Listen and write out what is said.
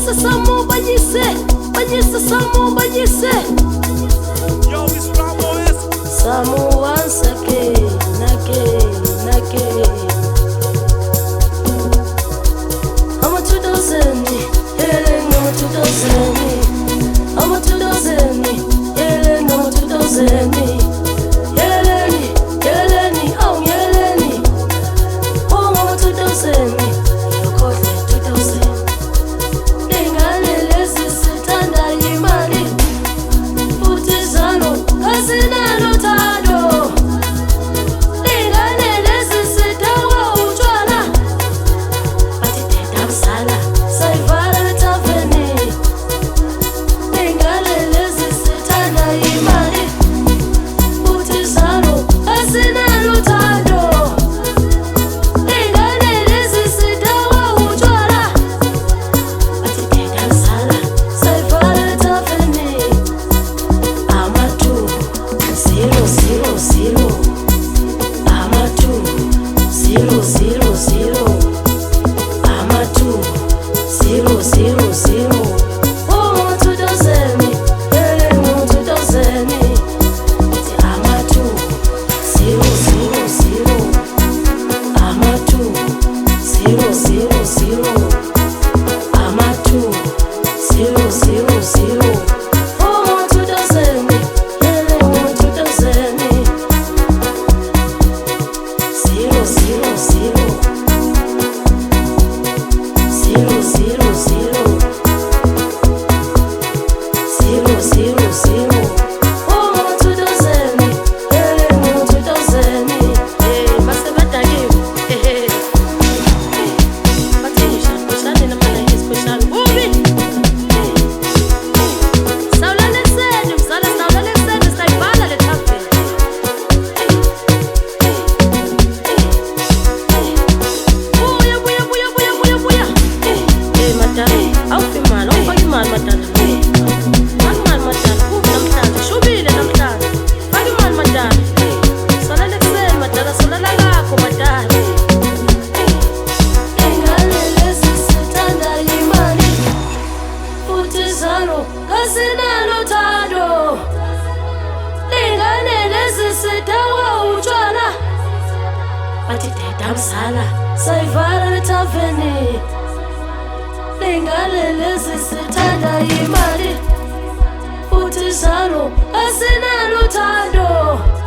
Yo, Miss Ramos. Samu once again, again. I'm a 2000, Helen, I'm a 2000, I'm a 2000, Helen, I'm a 2000, Helen, oh Helen, oh I'm a 2000, you call it 2000. Lingane lezi sitanda imali, utizano kasina lotado. Lingane lezi sitawa uchwana, atitenda msala saivara tafeni. Lingane lezi sitanda imali, utizano kasina lotado. Lingane lezi sitawa uchwana, atitenda msala saivara tafeni. I'm a 2-0-0-0. I'm a 2-0-0-0. I'm a 2-0-0-0. Oh, 2000, yeah, 2000. I'm a 2-0-0-0. I'm a 2-0-0-0. I'm a 2-0-0-0. Oh, 2000, yeah, 2000. 0-0-0. 0-0-0. 0-0-0. Oh, 2000, yeah, 2000. Eh, masebadakiwe. Bathisha, kushane namana isikushane. Ubi. Sawulale ekuseni mzala, sawulale ekuseni sayivala le tafeni. Buya. Madala, awuphi imali, awufaki imali madala. Faka imali madala, kubi namhlanje, shubile namhlanje. Faka imali madala. Solala ekuseni madala, solala kakho madala. Ingane lezi sithanda imali, futhi zalo kasinalo thando. Ingane lezi sitawa utshwala, bathi teta msala sayivala le tafeni. Lingane lezi sithanda imali, futhi zalo asinalo thando.